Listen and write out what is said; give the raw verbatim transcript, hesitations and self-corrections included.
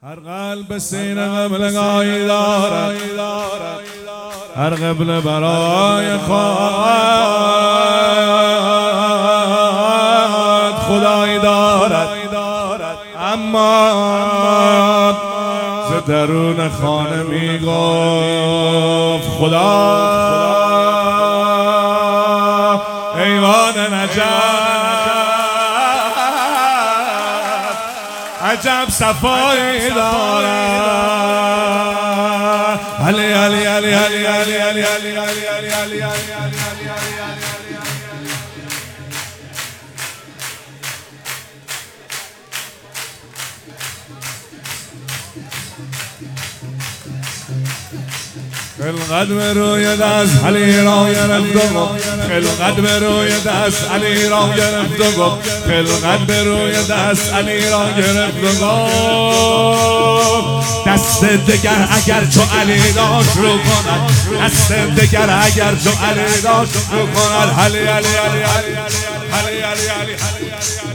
هر قلب سینه قبلگاهی دارد، هر قبله برای خود خدایی دارد، اما ز درون خانه می گفت خدا ایوان نجف عجب صفایی دارد. علی علی علی علی علی علی علی علی علی علی علی خلقت به روی دست علی را گرفت و گفت، خلقت به روی دست علی را گرفت و گفت، خلقت به روی دست علی را گرفت و گفت دست دگر اگر چو علی داشت رو کند، دست دگر اگر چو علی داشت رو کند. علی علی علی علی علی علی علی علی